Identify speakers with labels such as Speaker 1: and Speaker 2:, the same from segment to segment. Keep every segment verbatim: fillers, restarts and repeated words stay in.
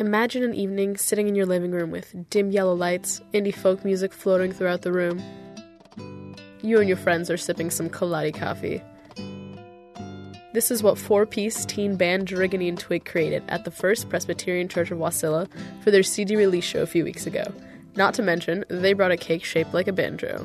Speaker 1: Imagine an evening sitting in your living room with dim yellow lights, indie folk music floating throughout the room. You and your friends are sipping some Kaladi coffee. This is what four-piece teen band Jirigini and Twig created at the First Presbyterian Church of Wasilla for their C D release show a few weeks ago. Not to mention, they brought a cake shaped like a banjo.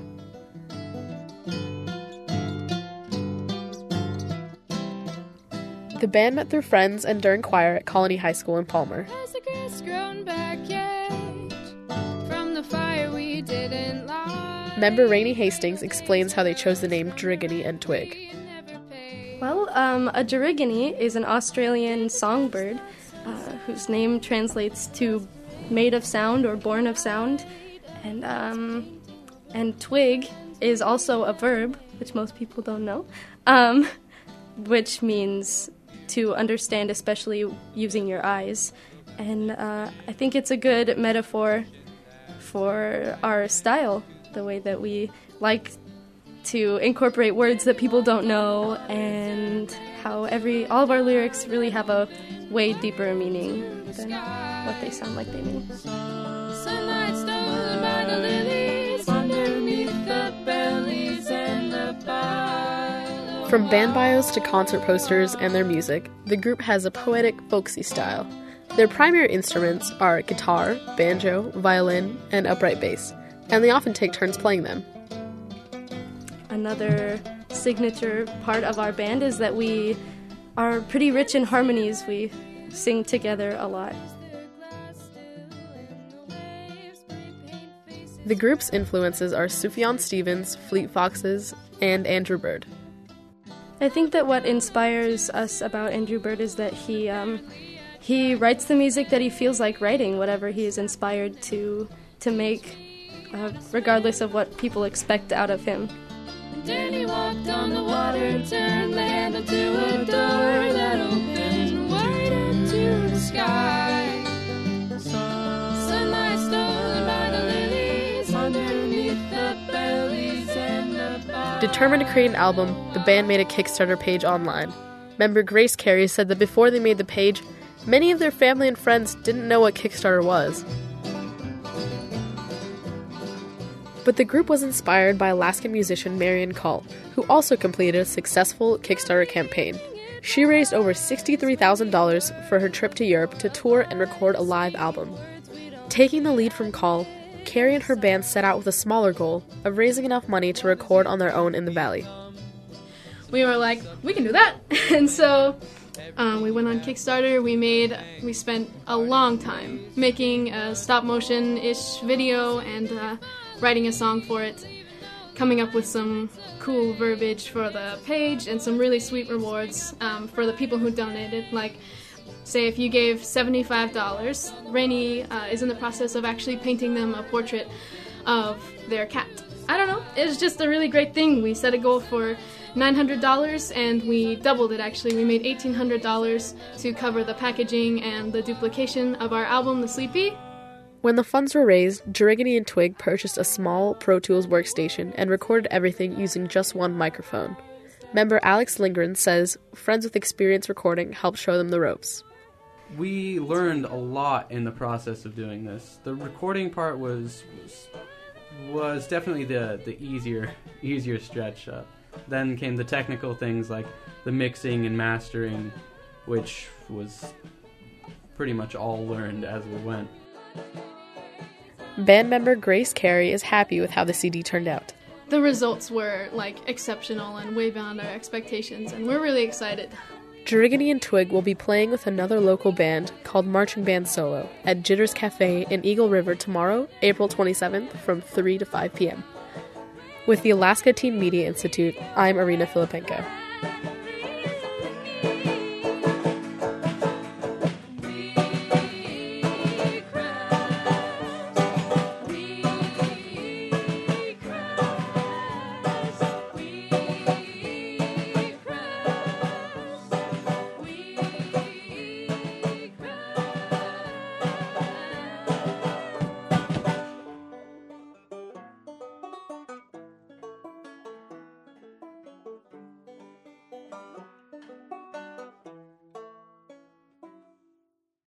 Speaker 1: The band met through friends and during choir at Colony High School in Palmer.
Speaker 2: Has the grass grown back yet from the fire we didn't light?
Speaker 1: Member Rainey Hastings explains how they chose the name Jirigini and Twig.
Speaker 3: Well, um, a Jirigini is an Australian songbird uh, whose name translates to made of sound or born of sound. And, um, and twig is also a verb, which most people don't know, um, which means to understand, especially using your eyes. And uh, I think it's a good metaphor for our style, the way that we like to incorporate words that people don't know, and how every all of our lyrics really have a way deeper meaning than what they sound like they mean.
Speaker 2: Sunlight stolen by the lilies underneath the bellies and the boughs.
Speaker 1: From band bios to concert posters and their music, the group has a poetic, folksy style. Their primary instruments are guitar, banjo, violin, and upright bass, and they often take turns playing them.
Speaker 3: Another signature part of our band is that we are pretty rich in harmonies. We sing together a lot.
Speaker 1: The group's influences are Sufjan Stevens, Fleet Foxes, and Andrew Bird.
Speaker 3: I think that what inspires us about Andrew Bird is that he um, he writes the music that he feels like writing, whatever he is inspired to to make, uh, regardless of what people expect out of him.
Speaker 2: Danny walked on the water and turned land into a door that opened wide into the sky. Sunlight stolen by the lilies underneath the bellies and the boughs.
Speaker 1: Determined to create an album, the band made a Kickstarter page online. Member Grace Carey said that before they made the page, many of their family and friends didn't know what Kickstarter was. But the group was inspired by Alaskan musician Marian Call, who also completed a successful Kickstarter campaign. She raised over sixty-three thousand dollars for her trip to Europe to tour and record a live album. Taking the lead from Call, Carrie and her band set out with a smaller goal of raising enough money to record on their own in the valley.
Speaker 4: We were like, we can do that! And so um, we went on Kickstarter. We made, we spent a long time making a stop-motion-ish video and uh, writing a song for it, coming up with some cool verbiage for the page and some really sweet rewards um, for the people who donated. Like, say if you gave seventy-five dollars, Rainey uh, is in the process of actually painting them a portrait of their cat. I don't know, it was just a really great thing. We set a goal for nine hundred dollars and we doubled it actually. We made eighteen hundred dollars to cover the packaging and the duplication of our album, The Sleepy.
Speaker 1: When the funds were raised, Jirigini and Twig purchased a small Pro Tools workstation and recorded everything using just one microphone. Member Alex Lindgren says friends with experience recording helped show them the ropes.
Speaker 5: We learned a lot in the process of doing this. The recording part was was, was definitely the, the easier easier stretch. Uh, then came the technical things like the mixing and mastering, which was pretty much all learned as we went.
Speaker 1: Band member Grace Carey is happy with how the C D turned out.
Speaker 4: The results were, like, exceptional and way beyond our expectations, and we're really excited.
Speaker 1: Jirigini and Twig will be playing with another local band called Marching Band Solo at Jitters Cafe in Eagle River tomorrow, April twenty-seventh, from three to five p.m. With the Alaska Teen Media Institute, I'm Arina Filipenko.